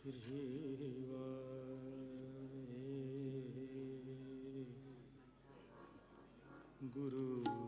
गुरु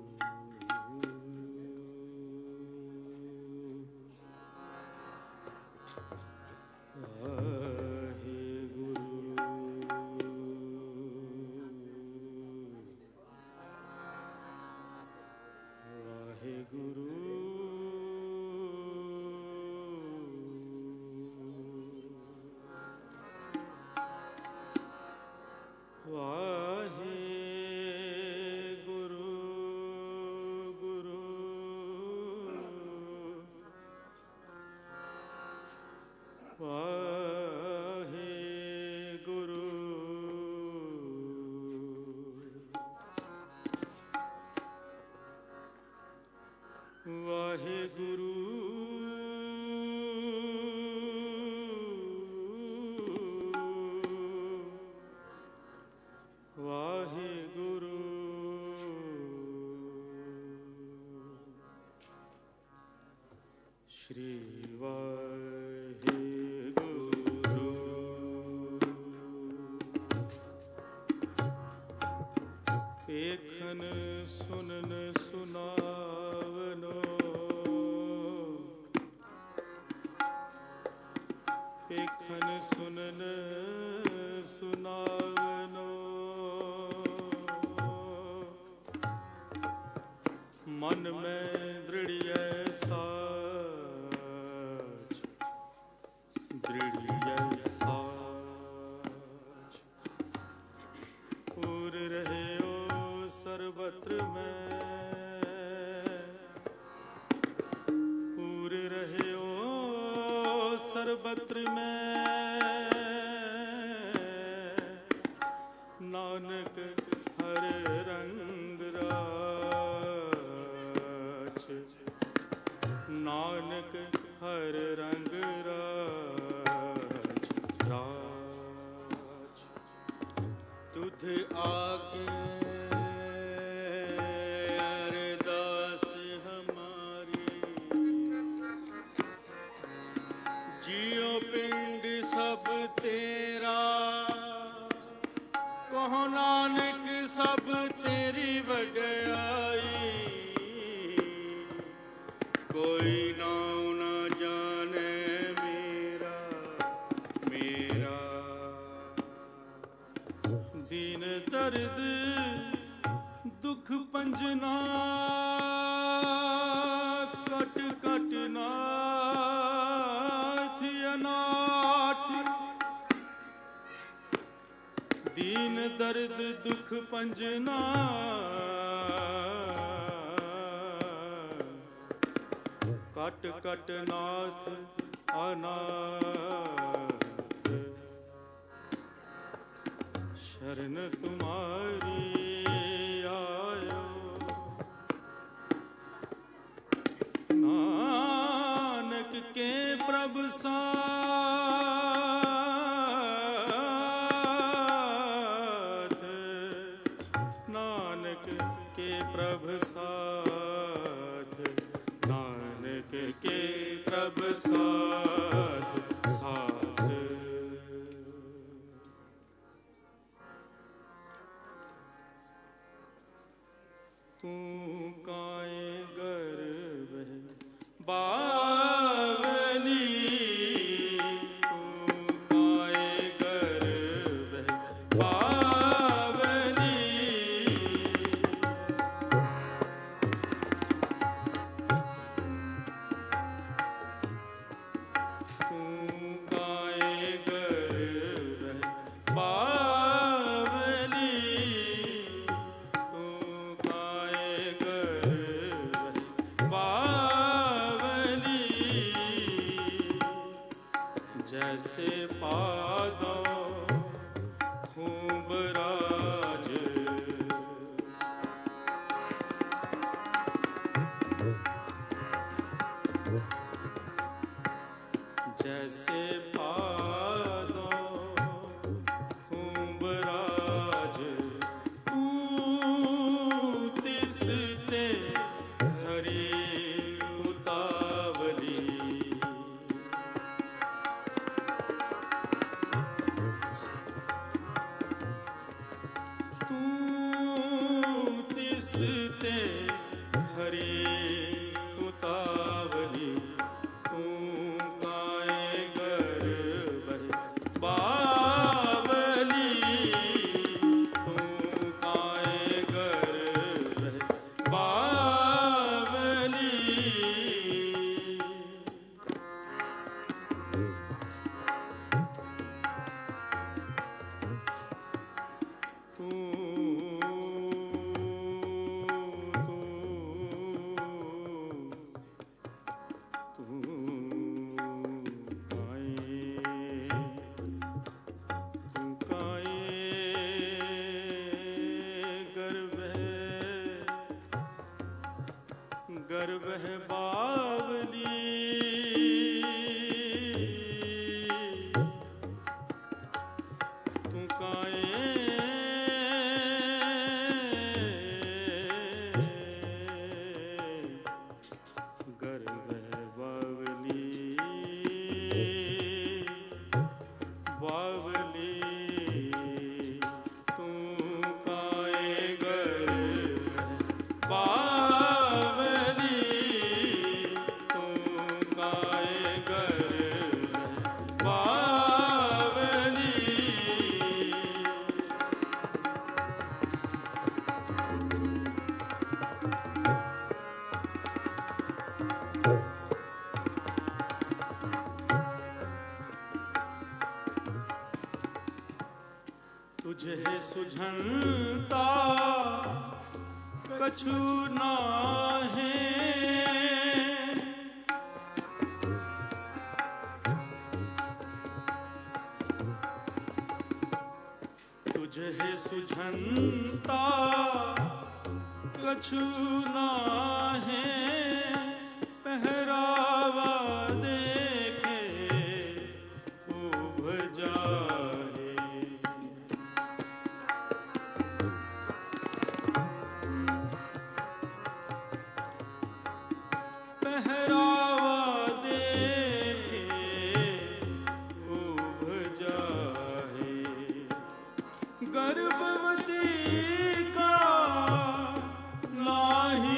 श्री वाहेगुरु। पेखन सुनन सुनावनो, पेखन सुनन सुनावनो, मन में दृढ़ पूर रहे हो सर्वत्र में, पूर रहे हो सर्वत्र में, नानक हर रंग राज, नानक हर रंग राज, तुध आगे अरदास हमारी, जियो पिंड सब तेरा, कहो नानक सब तेरी वड्याई, कोई नाम न जाने मेरा मेरा, दीन दर्द दुख पंजना, कट कट नाथ अनाथ, दीन दर्द दुख पंजना, कट कट नाथ अनाथ, शरण तुम्हारी आयो, नानक के प्रभु साथ, नानक के प्रभु साथ, नानक के प्रभु साथ साथ। तू काए गर्भ बावली, तू काए गर्भ बावली, तू काए गर्भ बावली, जैसे पादो खूब राज, जैसे पादो खूब राज, तू तिसते हरी उतावली, गर्व है बावली तू काए गर्व है बावली बावली तू काए गर्व है बावली तू काए गर्व है बावली तुझे सुझनता कछु नाहे तुझे सुझनता कछु नाहे पहरावा देखे उभ जाहे पहरावा देखे उभ जाहे गर्भवती का नाही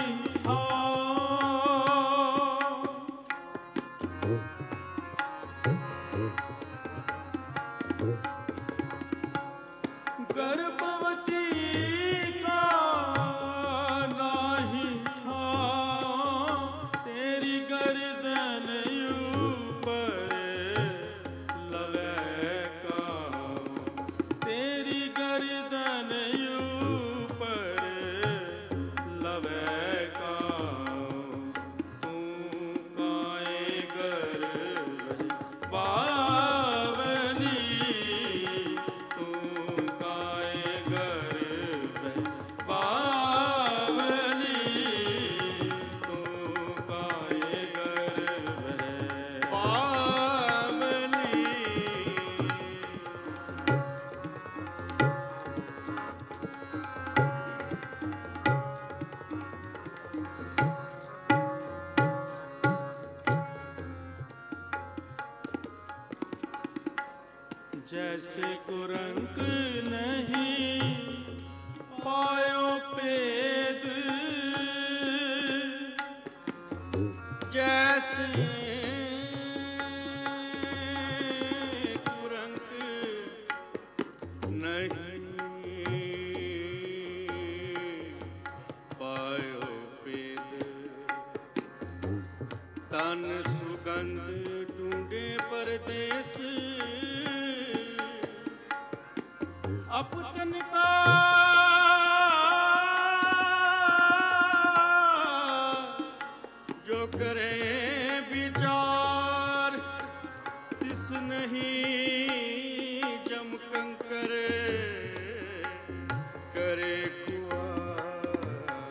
गर्भवती का नाही तेरी गर्दन ऊपर लवे का तेरी गर्दन ऊपर लवे का तू काए गर्व बावली तू काए गर्व बावली तू काए गर्व बावली जैसे कुरंक नहीं पायो पेद जैसे कुरंक नहीं पायो पेद तन सुगंध ढूंढे परदेस अपतन का जो करे विचार तिस नहीं जम कंकर करे कुआर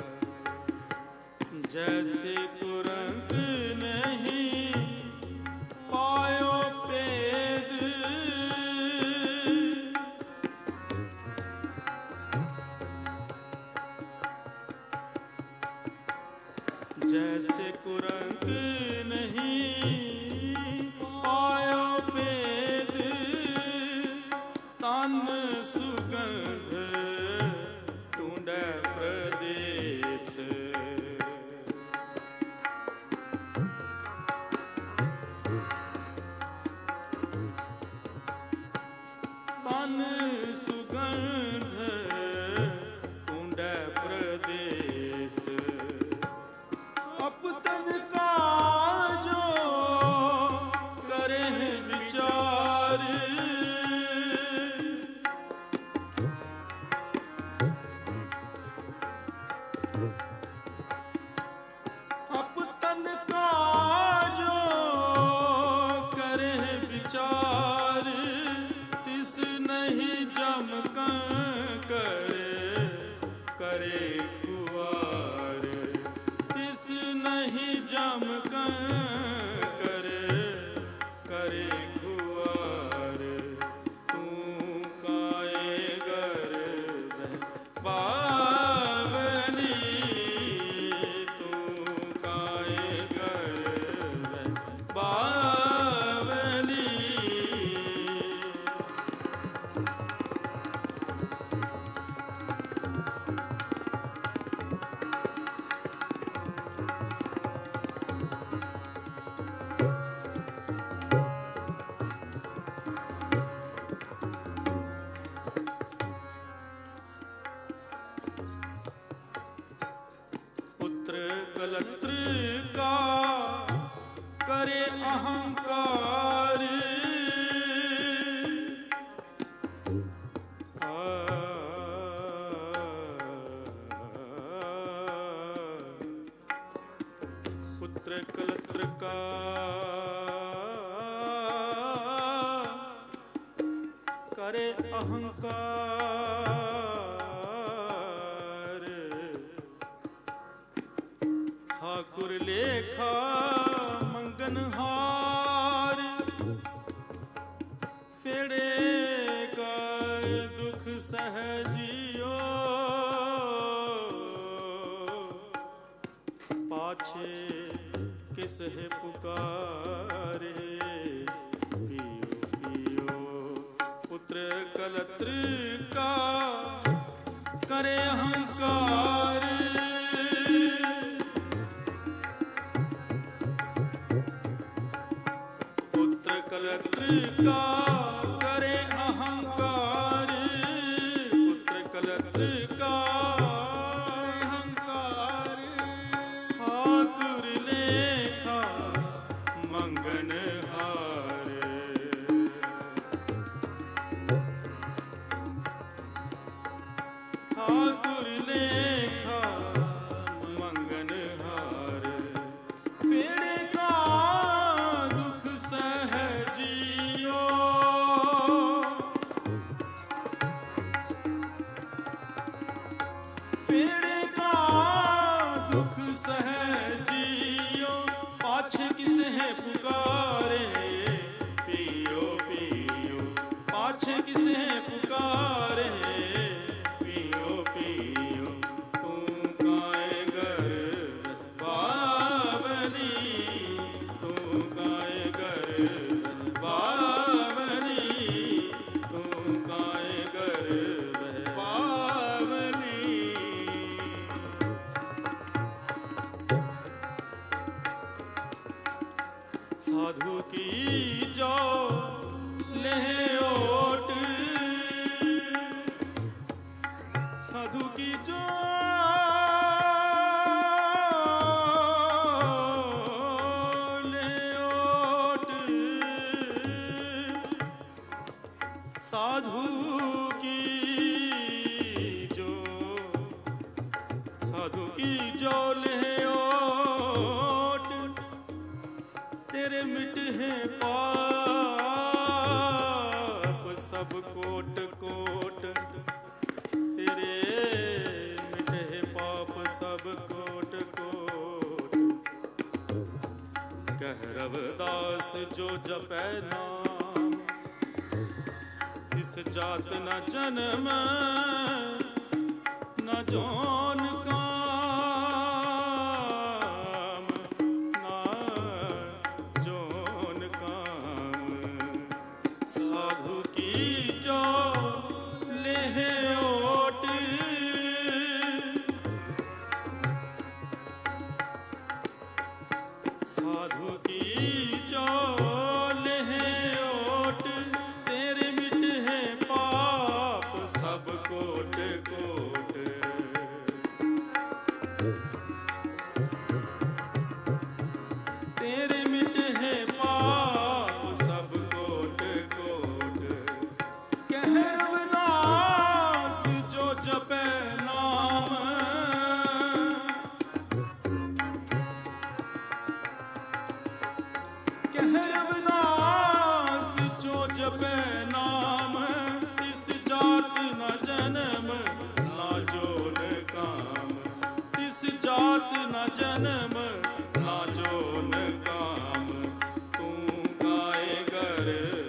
जैसे कुरंक नहीं पायो पेद जैसे कुरंक नहीं पायो पेद तन सुगंध ढूंढे प्रदेश तन सुगंध ढूंढे प्रदेश अपतन का जो करे विचार कलत्र का करे अहंकार। पुत्र कलत्र का करे अहंकार। ठाकुर लेखा मंगनहार, फेड़े का दुख सहजियो। पाछे किस है पुकारे, पियो पियो पुत्र कलत्र का करे अहंकार। पुत्र कलत्र का करे अहंकार, पुत्र कलत्र का अहंकार। ठाकुर लेखा मंगनहार, ठाकुर लेखा मंगनहार। फेड़े का दुख सहजियो, फेड़े का दुख सहजियो। पाछे किस है पुकारे, पियो पियो पाछे किस है पुकारे, पियो पियो। तू काए घर बावनी, तू काए घर बावनी, तू काए घर बावनी। साधु की जो ले ओट, साधु की जो ले ओट, साधु की जो, साधु की जो ले ओट। तेरे मिट है पाप सब कोट कोट, तेरे मिट है पाप सब कोट कोट। कह रविदास जो जपै नाम, इस जात न जन्म न जौन काम, न जौन काम। साधु की जो लेह ओट, साधु की जो लेह ओट। तेरे मिट है पाप सब कोट कोट, तेरे मिट है पाप सब कोट कोट। कह रविदास जो जपै नाम, कह रविदास जो जपै नाम। इस जात न जन्म ना जोन काम, इस जात न जन्म ना जोन काम। तू काए घर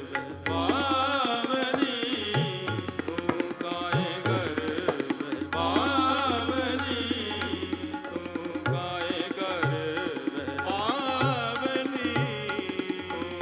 बावनी, तू काए घर बावनी, तू काए घर बावनी, तू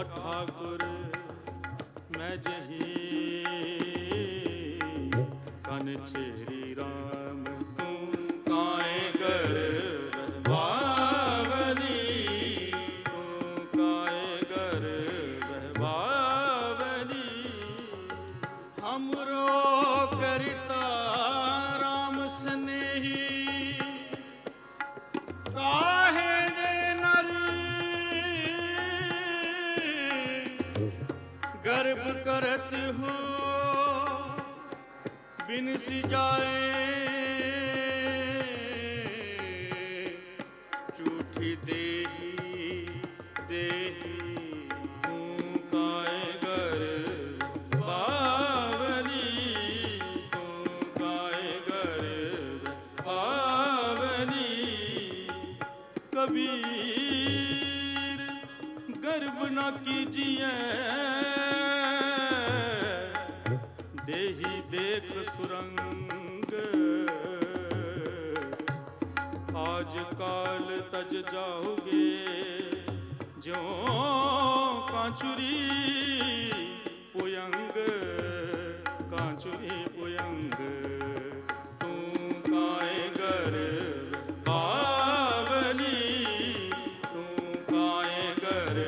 ठाकुर मैं जही कन चेरी राम तू काए कर बावली तू काए कर बावली हमरो करिता राम स्नेही काहे जे नर गर्भ करत हो बिनस जाए झूठी देही देही तू काए कर बावली तू काए कर बावली कबीर गर्भ न कीजिए देही देख सुरंग आज काल तज जाओगे ज्यों कांचुरी पुयंग कांचुरी पुयंग तू काए गर बावली तू काए गर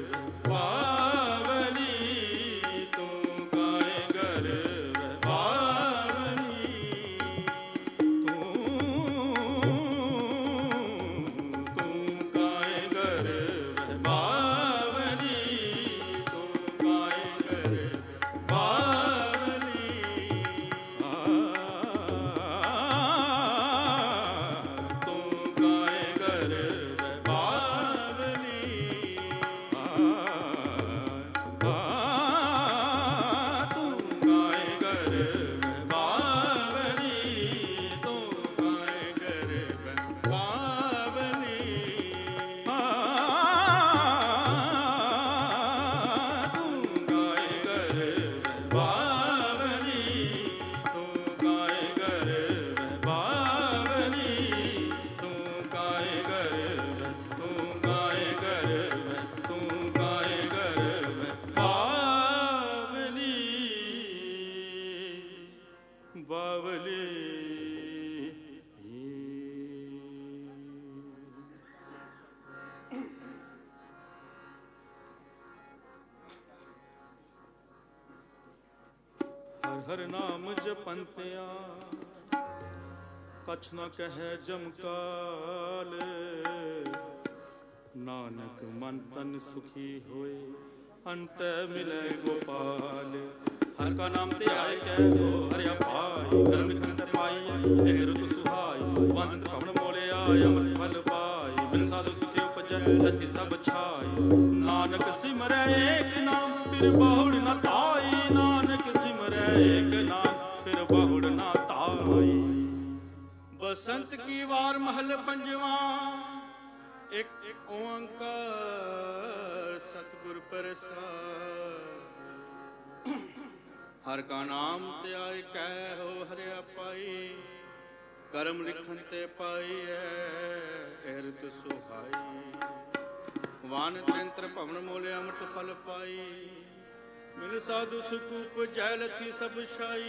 बावली तू काए गर बावली तू काए गर बावली तू काए गर बावली तू काए गर बावली तू काए गर बावली तू काए गर बावली तू काए गर बावली तू काए गर बावली तू काए गर तू काए गर तू काए गर बावली बावली हर हर नाम जपंतिया कछ न कहे जमकाल नानक मन तन सुखी होए अंत मिले गोपाल हर का नाम ते आए कह हो हरिया पाई कर्म लिखन ते पाई एक रुत सुहाई वंद पवन मोले आय अमृत फल पाई बिन साधु सुखे उपजै रति सब छाई नानक सिमरै एक नाम फिर बहुड़ न ताई नानक सिमरै एक नाम फिर बहुड़ न ताई बसंत की वार महल पंजवा एक ओंकार सतगुर प्रसाद हर का नाम ते आए कह हो हरिया पाई कर्म लिखन ते पाई है ऋत सुहाई वान त्रिंत्र पवन मोले अमृत फल पाई मिल साधु सुकूप जैलथी सब शाई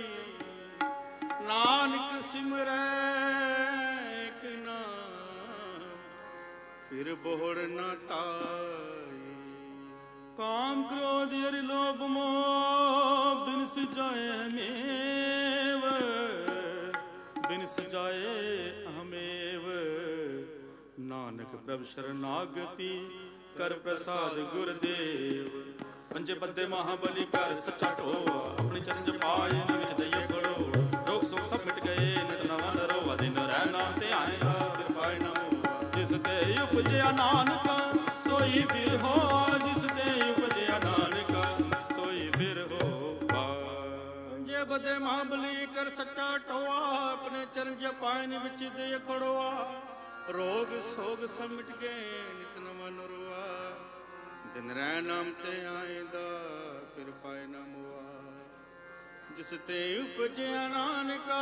नानक सिमरै एक नाम फिर बोहड़ न ताई काम क्रोध हरि लोभ मोह बिन जाए मेव बिन जाए हमेव नानक प्रभु शरणागति कर प्रसाद गुरुदेव पंजे बद्दे महाबली कर सच्चा टोआ अपने चरण जपाए विच दइए खड़ो रोग सुख सब मिट गए नित नवा नरो दिन रह नाम ते आएगा फिर पाए न जिस ते उपजया नानका सोई फिर हो जिस ते उपजया नानका सोई फिर हो पंजे बद्दे महाबली कर सच्चा टोआ अपने चरण जपाए विच दइए खड़ोआ रोग सोग सब मिट गए नित नवा नरोआ दिन रह नाम ते आएदा फिर पाए न मुआ जिस ते उपजया नानका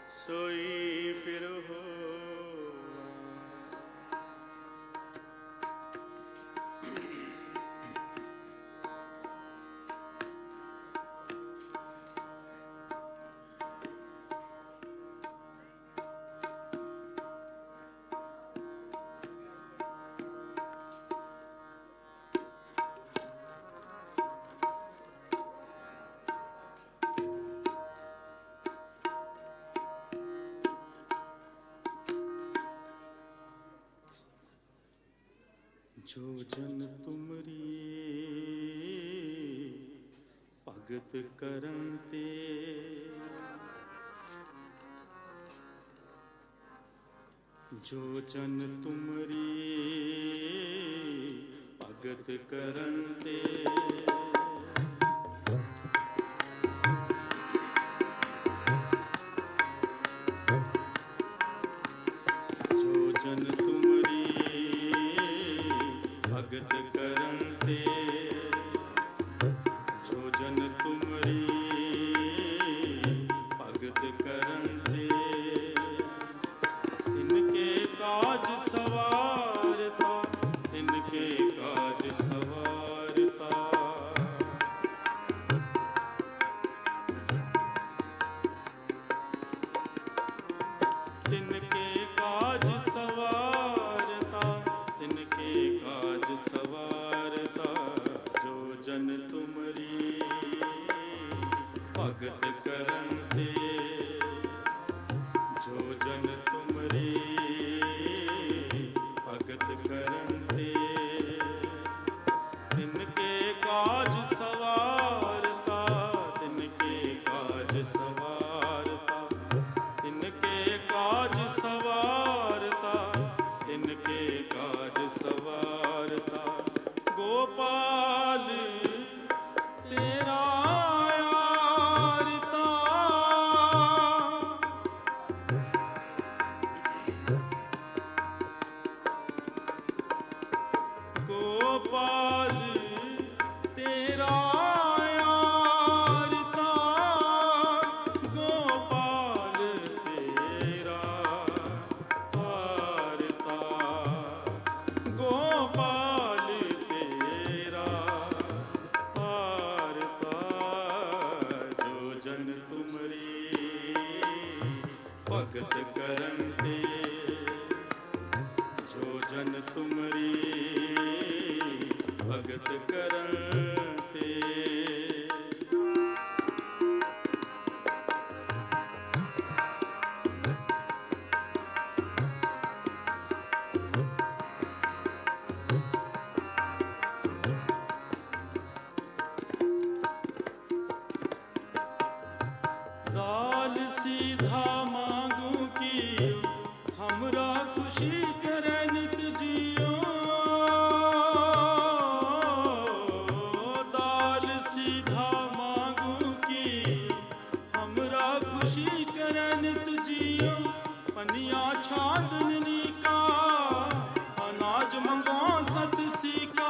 सोई फिर हो जो जन तुमरी भगत करन ते, जो जन तुमरी भगत करन ते, जो जन तुमरी भगत करन ते, जो जन तुमरी भगत करन ते, तिनके काज सवारता, तिनके काज सवारता, तिनके काज सवारता, तिनके काज सवारता, जो जन तुमरी भगत करन ते, जो जन तुमरी भगत करन ते, तिनके काज सवारता, तिनके काज सवारता, तिनके काज सवारता, तिनके काज सवारता, गोपाल तेरा यारता, गोपाल तेरा यारता, गोपाल तेरा वारता, गोपाल तेरा वारता, जो जन तुमरी भगत करन ते, जो जन तुमरी भगत करन ते, दाल सीधा मांगू की हमरा खुशी करे नित जियो, दाल सीधा मांगू की हमरा खुशी करे नित जियो, पनिया छादनी का अनाज मंगो सत सीका,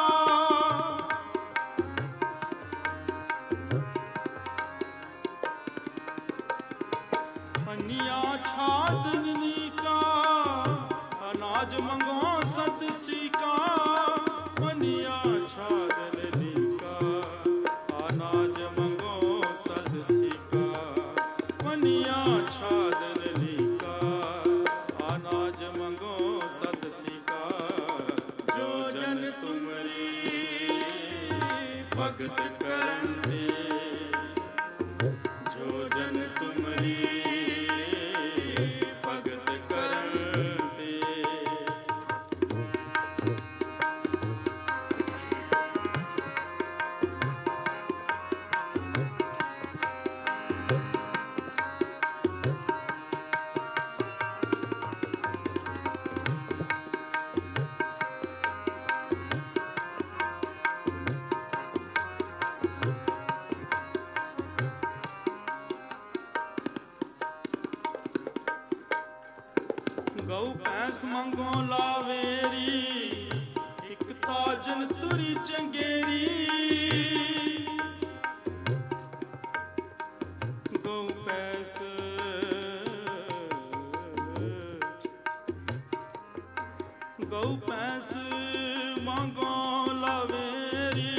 पनिया छादनी का अनाज मंगो सत सीका, पनिया छादनी का अनाज मंगो सत सीका, पनिया छादनी का अनाज मंगो सत सीका, जो जन तुमरी भगत करन ते, जो जन तुमरी भगत करन ते, गौ भैंस मंगो लावेरी, एक ताजन तुरी चंगेरी, गौ भैंस गौ भैंस मंगो लावेरी,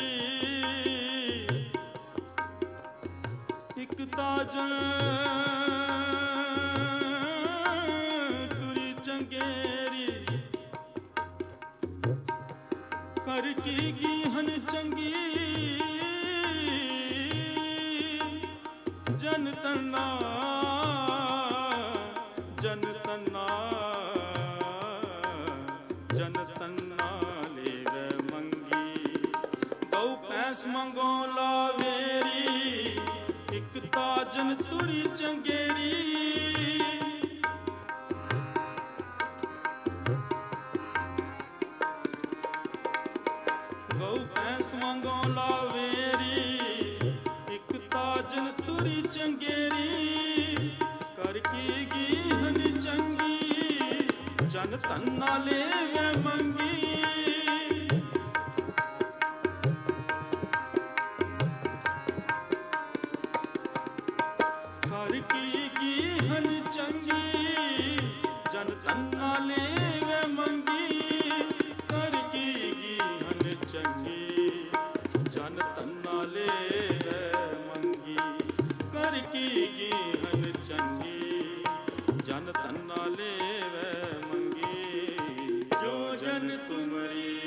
एक ताजन चंगेरी, कर की गीहन चंगी, जन तना जन तना जन तना ले ਮੰਗੋ ਲਾਵੇਰੀ ਇੱਕ ਤਾਜਨ ਤੁਰੀ ਚੰਗੇਰੀ ਗਊ ਭੈਂਸ ਮੰਗੋ ਲਾਵੇਰੀ ਇੱਕ ਤਾਜਨ ਤੁਰੀ ਚੰਗੇਰੀ ਕਰ ਕੀ ਗੀਹਨ ਚੰਗੀ ਜਨ ਤੰਨਾ ਲੈਵੇ ਮੰਗੀ ਕਰ ਕੀ ਗੀਹਨ ਚੰਗੀ ਜਨ ਤੰਨਾ ਲੈਵੇ ਮੰਗੀ ਕਰ ਕੀ ਗੀਹਨ ਚੰਗੀ ਜਨ ਤੰਨਾ ਲੈਵੇ ਮੰਗੀ ਕਰ ਕੀ ਗੀਹਨ ਚੰਗੀ ਜਨ ਤੰਨਾ ਲੈਵੇ ਮੰਗੀ ਜੋ ਜਨ ਤੁਮਰੀ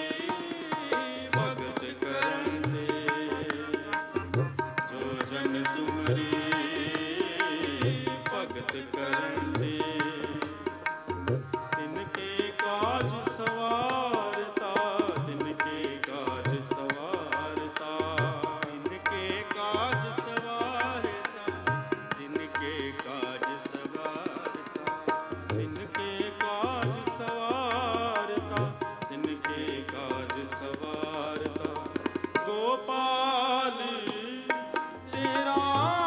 ਭਗਤ ਕਰਨ ਦੇ ਜੋ ਜਨ ਤੁਮਰੀ ਭਗਤ ਕਰਨ ਦੇ ਤਿਨਕੇ ਕਾਜ ਸਵਾਰਤਾ ਤਿਨਕੇ ਕਾਜ ਸਵਾਰਤਾ ਤਿਨਕੇ ਕਾਜ ਸਵਾਰਤਾ ਤਿਨਕੇ ਕਾਜ ਸਵਾਰਤਾ ਤਿਨਕੇ ਕਾਜ ਸਵਾਰਤਾ ਤਿਨਕੇ ਕਾਜ ਸਵਾਰਤਾ ਗੋਪਾਲ ਤੇਰਾ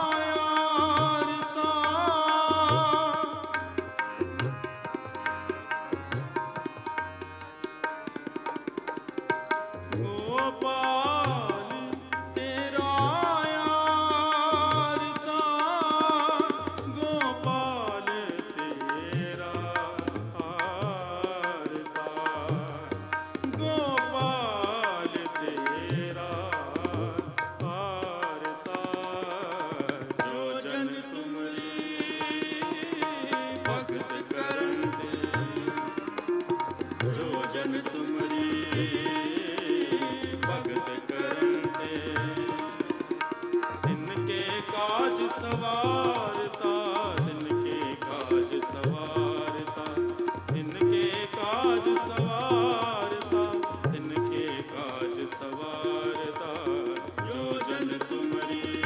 ਸਵਾਰਤਾ ਤਿਨਕੇ ਕਾਜ ਸਵਾਰਤਾ ਤਿਨਕੇ ਕਾਜ ਸਵਾਰਤਾ ਤਿਨਕੇ ਕਾਜ ਸਵਾਰਤਾ ਜੋ ਜਨ ਤੁਮਰੀ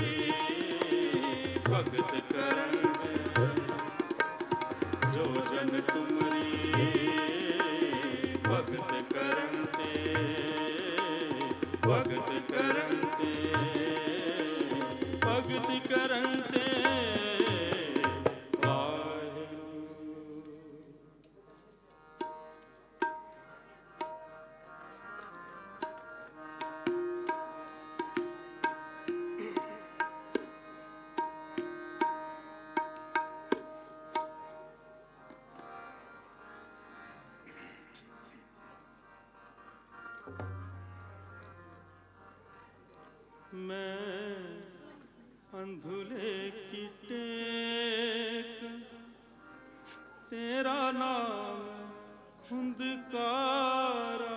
ਭਗਤ ਕਰਨ ਦੇ ਜੋ ਜਨ ਤੁਮਰੀ ਭਗਤ ਕਰਨ ਤੇ ਭਗਤ ਕਰਨ ਤੇ ਭਗਤ ਕਰਨ ਤੇ मैं अंधुले की टेक तेरा नाम खुंदकारा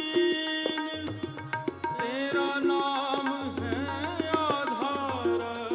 तेरा नाम है आधार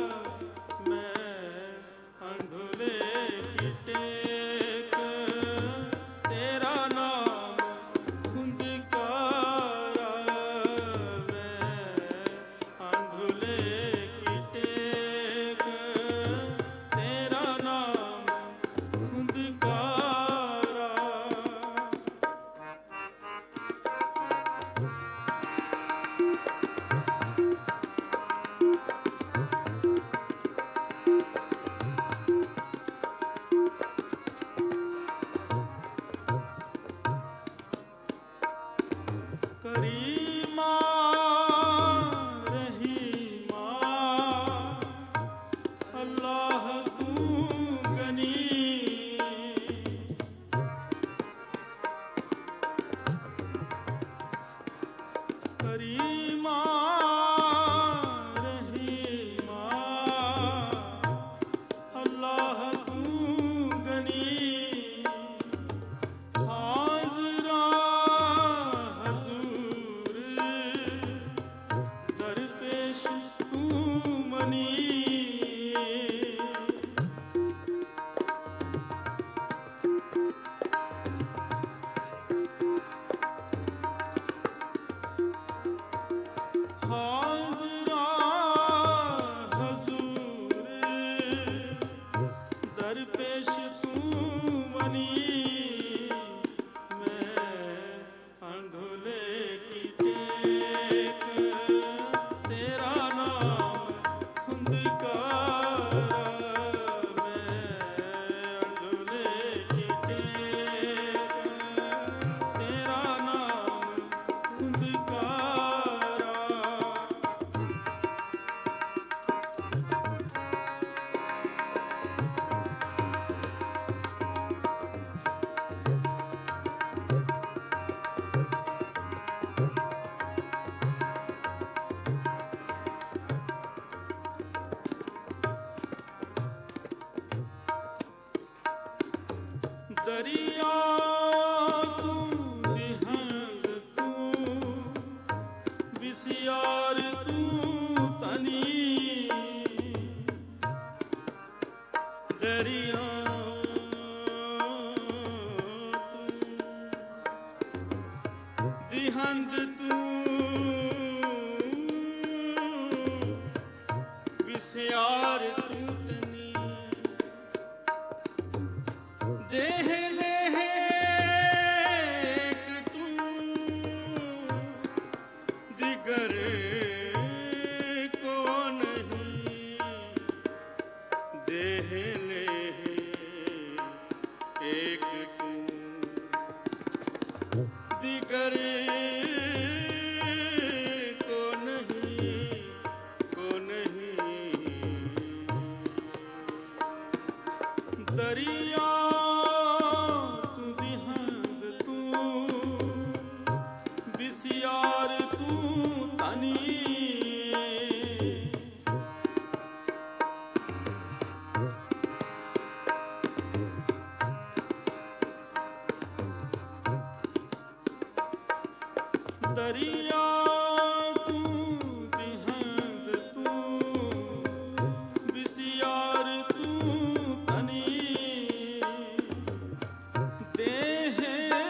हाजरा हजूर दरपेश तू बनी मैं अंधुले की टेक तेरा नाम खुंदकारा मैं अंधुले की टेक तेरा नाम खुंदकारा। दरिया तू निहंग तू बिसियार तू तनी दरिया तू दिहंद तू बिसियार तू तनी देह लेक तू दिगर को नहीं देह लेक तू दिगर को नहीं दरिया तू दिहंग तू बिसियार तू तनी दरिया तू दिहंग तू बिसियार तू तनी देह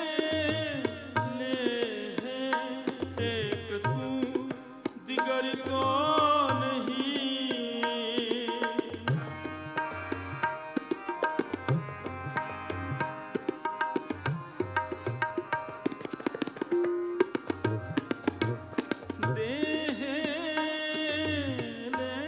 ले एक तू दिगर को नहीं देह ले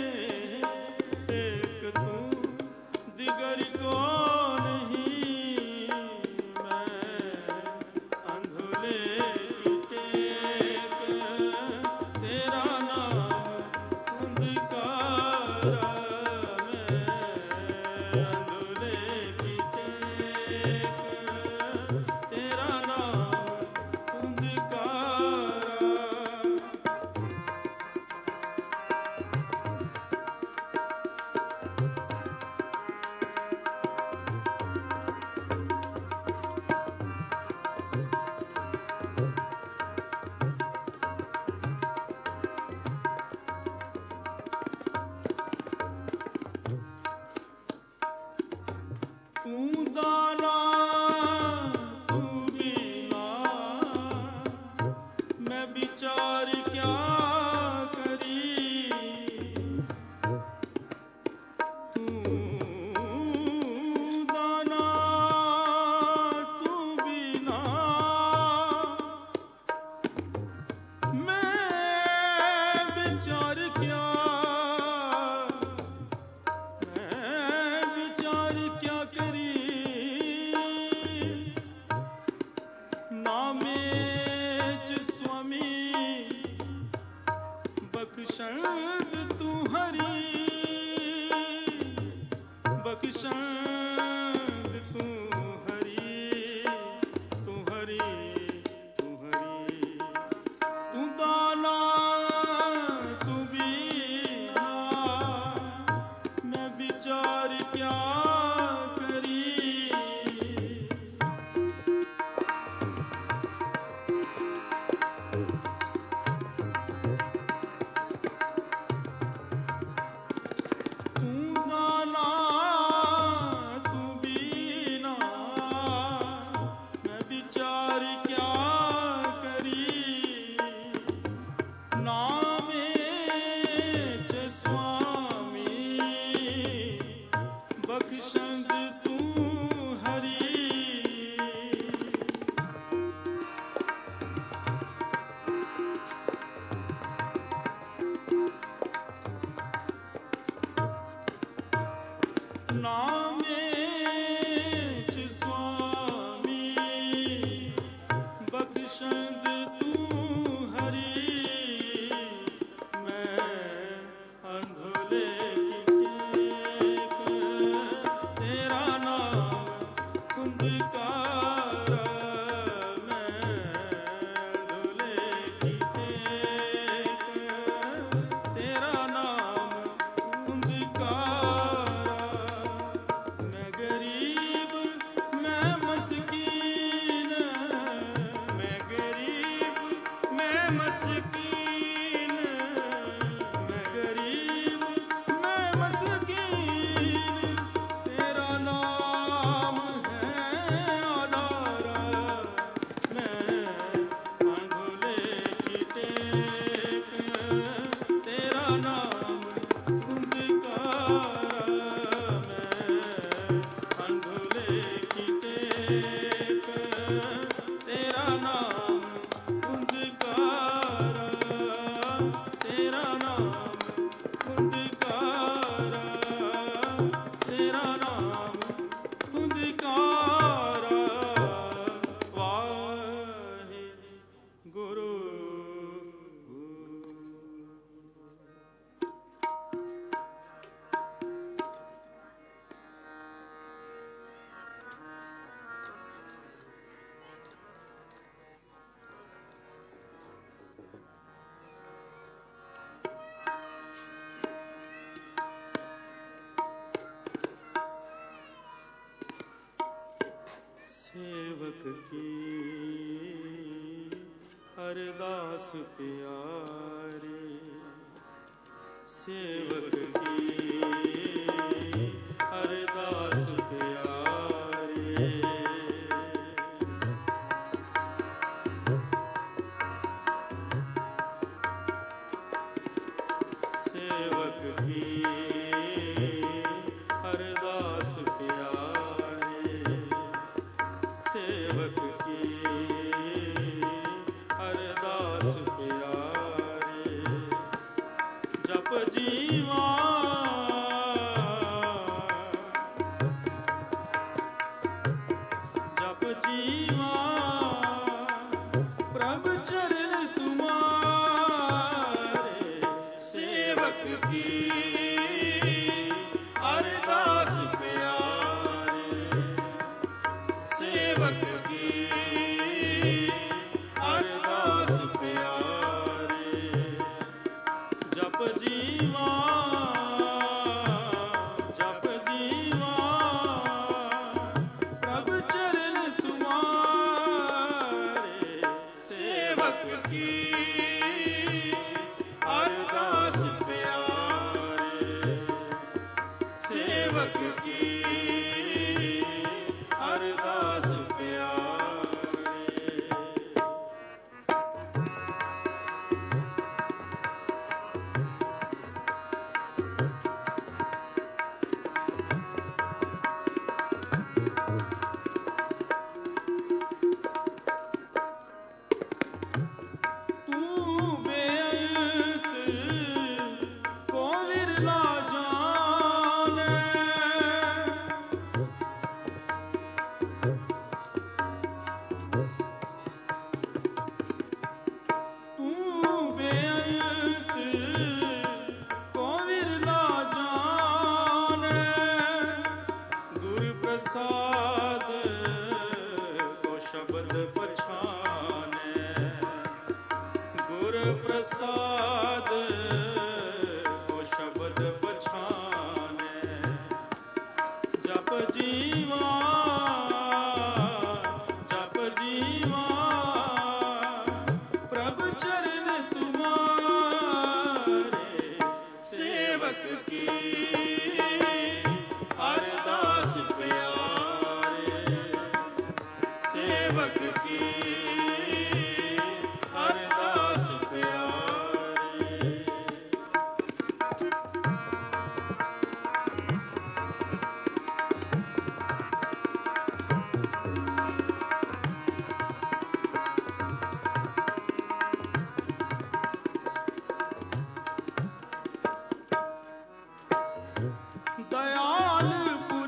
एक तू दिगर को नहीं मैं अंधुले की टेक तेरा नाम खुंदकारा मैं अंधुले की टेक तेरा नाम खुंदकारा। तू दाना तू बीना मैं विचार क्या करी तू दाना तू बीना मैं विचार क्या करी नामेच स्वामी बख्शंद तू हरी बख्शंद तू हरी तू हरी तू हरी तू दाना तू बीना मैं विचार क्या करी तू दाना नामेच स्वामी बख्शंद तू हरि मैं अंधोले की टेक तेरा नाम कुंदकारा मैं अंधोले की टेक तेरा नाम कुंदकारा मैं गरीब मैं मस्कीन मैं गरीब मैं मस्कीन मैं गरीब मैं मस्कीन तेरा नाम है आधारा मैं अंगुले की टेक तेरा नाम कुंदकारा मैं अंगुले की टेक तेरा नाम कुंदकारा तेरा नाम कुंदकारा तेरा नाम कुंदकारा वाहे गुरु सेवक की अरदास प्यारे सेवक की अरदास प्यारे सेवक की अरदास प्यारे सेवक की अरदास प्यारे जप जीवा जप जीवा प्रभु चरण तुम्हारे सेवक की अरदास प्यारे सेवक की अरदास प्यारे जप जीवा प्रभु चरण तुम्हारे सेवक की अरदास प्यारे सेवक की अरदास प्यारे तू बेअंत को विरला जाने तू बेअंत को विरला जाने गुरु प्रसाद को शब्द पछाने गुर प्रसाद को शब्द पछाने जप जीवा प्रभु चरण तुम्हारे सेवक की अरदास प्यारे सेवक की अरदास प्यारे दयाल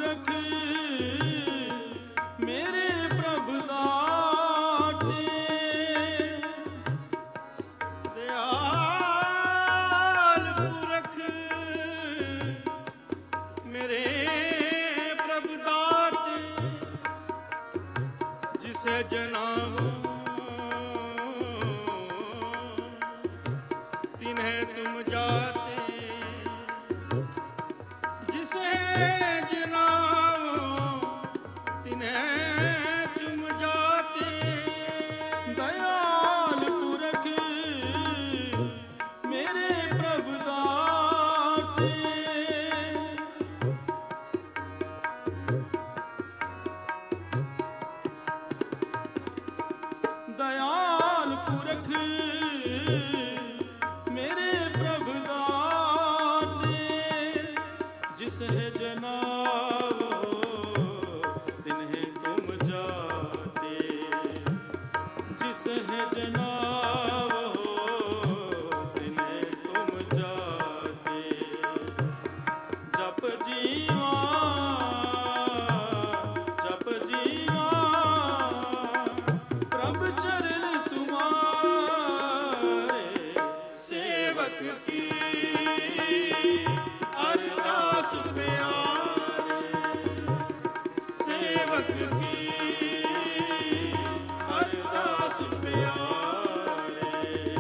जिन्हें तुम जाते, जिसे जनाओ तिन्हें तुम जाते। दयाल पुरख मेरे प्रभु दाते, दयाल पुरख मेरे प्रभु दाते, जिस है जनाओ तिन्हें तुम जाते, जिस है जनाओ तिन्हें तुम जाते। जप जीवा, जप जीवा, प्रभु चरण तुम्हारे, सेवक की अरदास प्यारे, सेवक की अरदास प्यारे।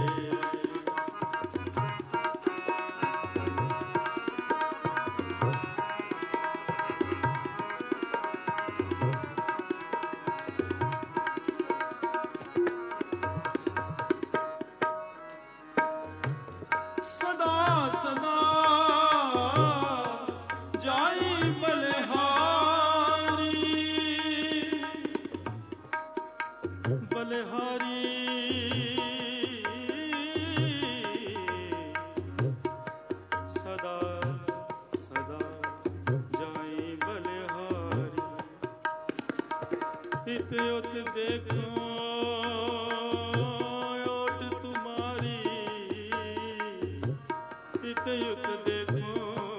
सदा सदा जाई बलिहारी, बलिहारी सदा सदा जाई बलिहारी। इत उत देखो ओट तुम्हारी, इत उत देखो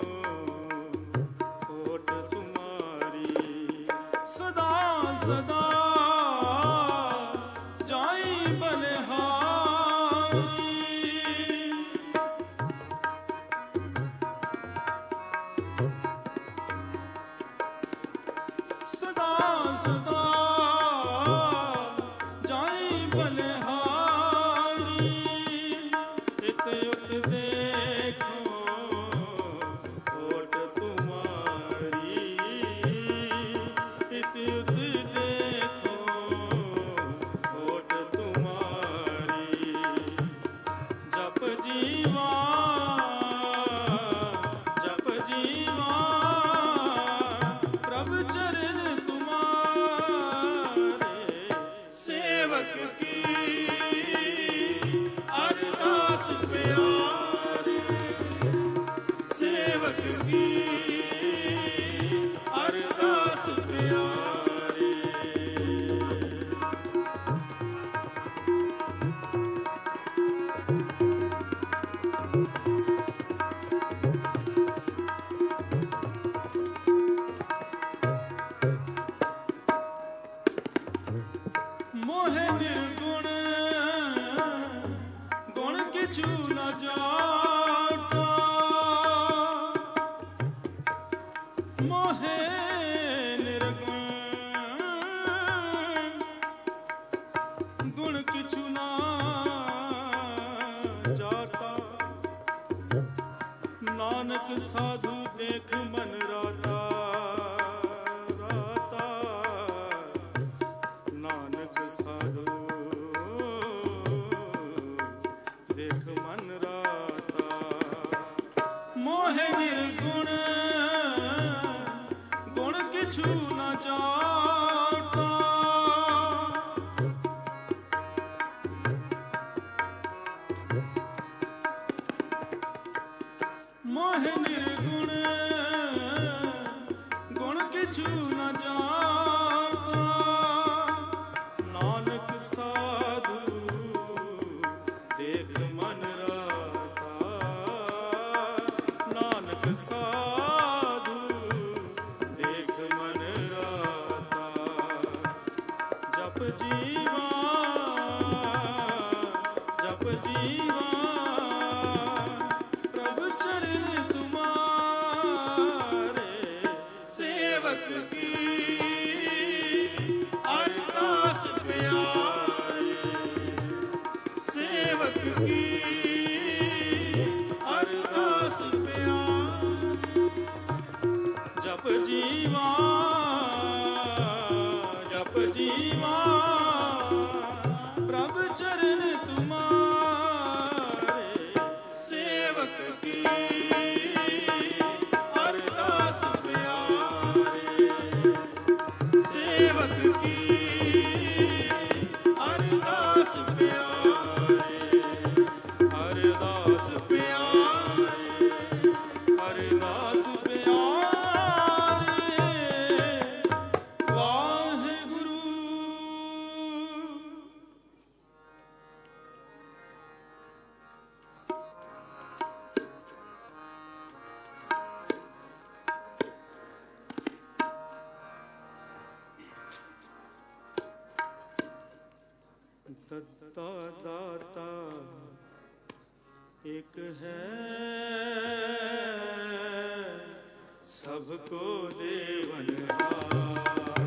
ओट तुम्हारी। सदा सदा जाई बलिहारी, सदा सदा जाई बलिहारी। इत उत देखो ओट तुम्हारी, इत उत देखो ओट तुम्हारी। जप जीवा, जप जीवा, प्रभु चरण तुम्हारे, सेवक की अरदास प्यारे, सेवक की अरदास प्यारे। मोहे निर्गुण गुण किछु न जाता, मोहे निर्गुण गुण किछु न जाता। नानक साधु देख मन राता, राता। नानक साधु देख मन राता। मोहे निर्गुण गुण किछु न जाता, मोहे निर्गुण गुण किछु न जाता। नानक साधु देख मन राता, नानक साधु देख मन राता। जप जीवा, जप जीवा, प्रभु चरण तुम्हारे, सेवक की दत्ता दाता एक है, सबको देवनहार।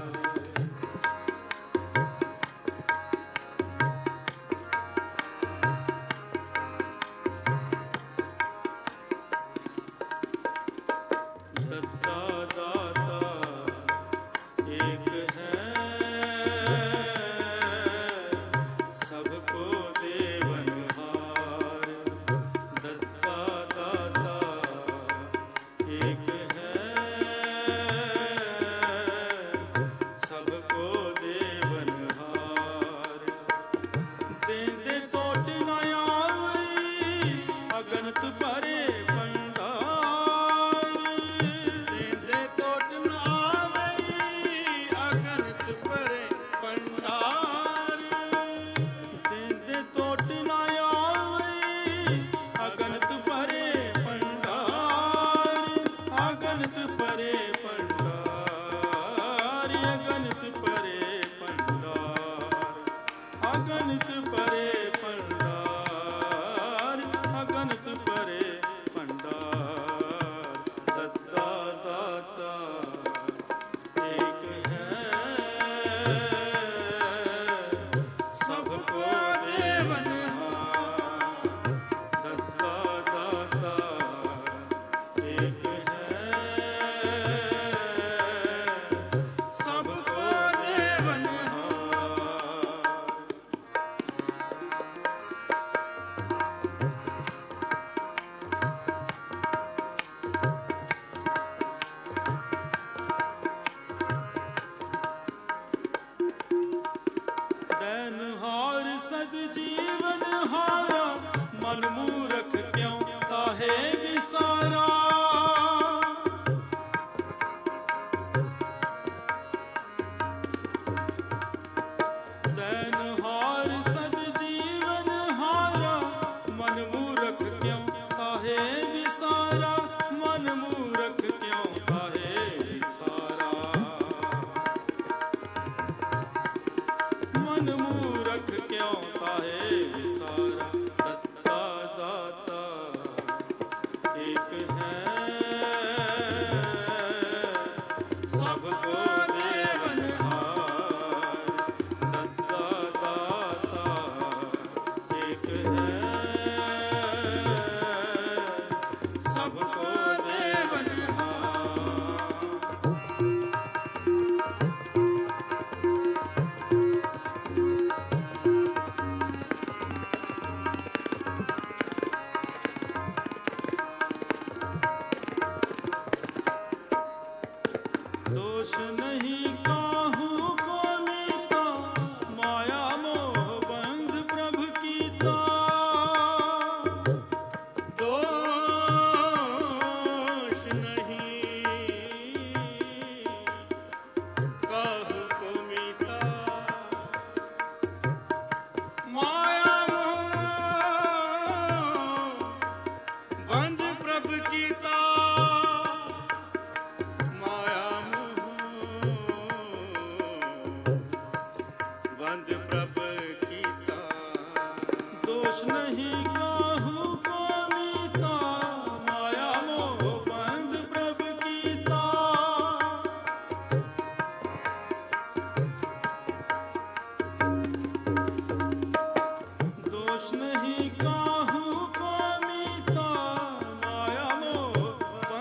दत्ता दाता एक है, सबको देवनहार। दत्ता दाता एक है, सबको देवनहार। देंदे तोट न आवई, अगनत भरे भंडार। देंदे तोट न आवई, अगनत भरे भंडार। देंदे तोट न आवई, अगनत भरे भंडार। अगनत भरे भंडार, अगनत भरे भंडार। अगनत भरे भंडार, अगनत भरे भंडार। दत्ता दाता एक है, सबको देवनहार। दत्ता दाता एक है, सबको देवनहार। दैनहार सद जीवन हारा, मन मूरख क्यों ताहे विसारा। दैनहार सद जीवन हारा, मन मूरख क्यों ताहे विसारा। मन मूरख क्यों ताहे विसारा। मन मूरख क्यों ताहे विसारा। दत्ता दाता एक है, सबको देवनहार। दत्ता दाता एक है, सबको देवनहार। दोष नहीं काहू को मीता, माया मोह बंध प्रभु कीता। दोष नहीं काहू को मीता, माया मोह बंध प्रभु कीता। माया बंद प्रभ कीता। दोष नहीं काहू को मीता, माया मोह बंद प्रभ कीता। दोष नहीं काहू को मीता, माया मोह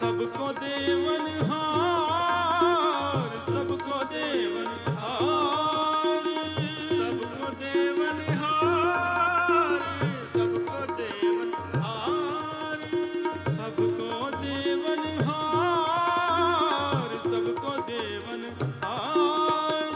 सबको देवनहार, सबको देवनहार, सबको देवनहार, सबको देवनहार, सबको देवनहार, सबको देवनहार,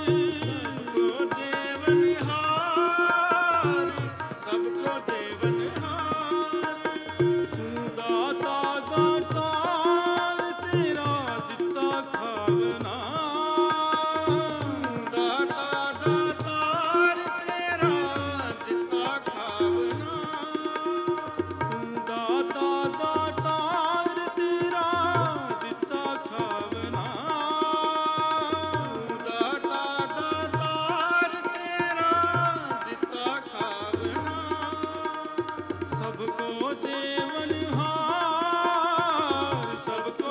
सबको देवनहार, सबको देवनहार। तू दाता दातार तेरा दिता खावना, दाता दातार तेरा दिता खावना, तू दाता दातार तेरा दिता खावना, दाता दातार तेरा दिता खावना। सबको देवनहार, सबको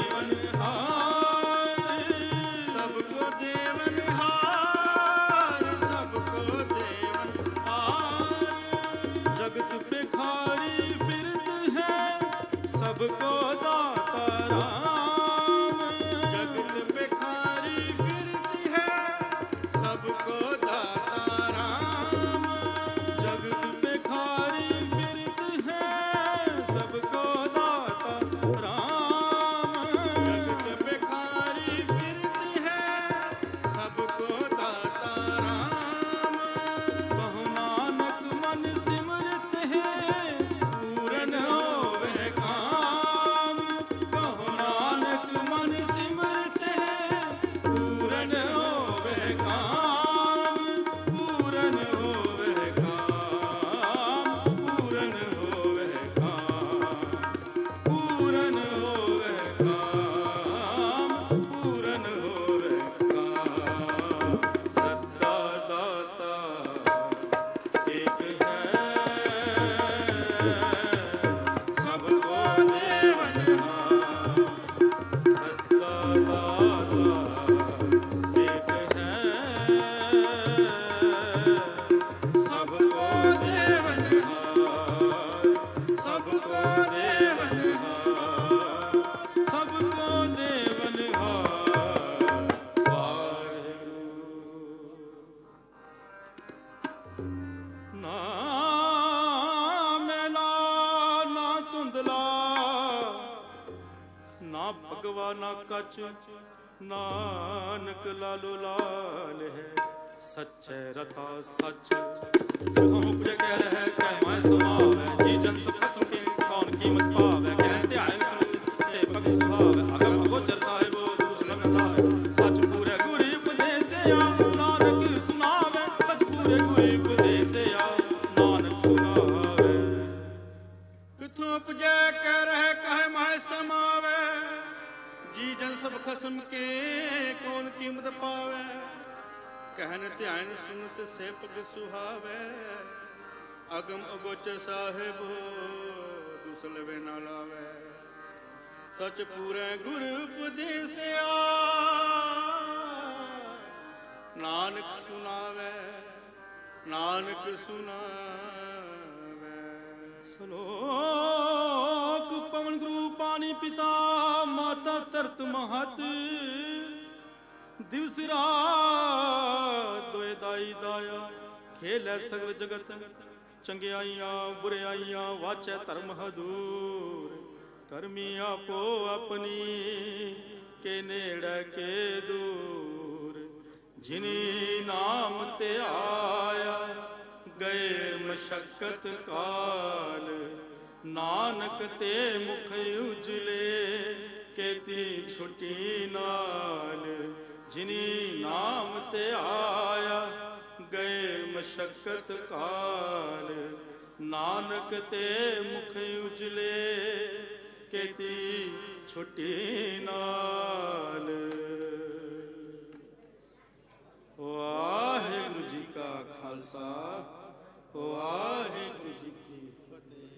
देवनहार, सबको देवनहार, सबको देवनहार। जगत पे खारी फिरत है सबको दाता राम, जगत भिखारी फिरती है सबको दाता राम, जगत पे खारी फिरत है सबको दाता राम, जगत भिखारी फिरती है सबको दाता राम। बहु नानक मन सिमरत है पूरन होवे काम, बहु नानक मन सिमरत है पूरन होवे काम, पूरन होवे काम, पूरन होवे काम, पूरन होवे काम, पूरन होवे काम। दत्ता दाता एक है सबको देवनहार, दत्ता दाता एक है सबको देवनहार, सबको देवनहार, सबको देवनहार। वाहिगुरु। ना मैला ना धुंधला, ना भगवा ना कच, नानक लालो लाल है सच्चे रता सच। उपजे कह रहे कह मैं समावे, जी जन सब खसम के कौन कीमत पावे, कहते आयन सुन से भगत सुभावे, अगम अगोचर साहिबो दूसर न लावे, सच पूरे गुरु उपदेश आ नानक सुनावे, सच पूरे गुरु उपदेश आ नानक सुनावे। किथों उपजै कह रहे कहे माय समावे, जी जन सब खसम के कौन कीमत पावे, कहन ध्यान सुनत से पग सुहावे, अगम अगोचर साहिब दुसलवे न लावे, सच पूरे गुरु उपदेसिया नानक सुनावे, नानक सुनावे। श्लोक पवन गुरु पानी पिता माता तरत महत, दिवस रात दोए दाई दाया, खेल है सगल जगत चंगियाइयां बुराइयां, वाचै धर्म हदूर, करमी आपो अपनी के नेड़े के दूर, जिनी नाम ते आया गए मशक्कत काल, नानक ते मुख उजले केती छुटी नाल, जिनी नाम ते आया गए मशक्कत काल, नानक ते मुख उजले केती छुटी नाल। वाहिगुरु जी का खालसा, वाहिगुरु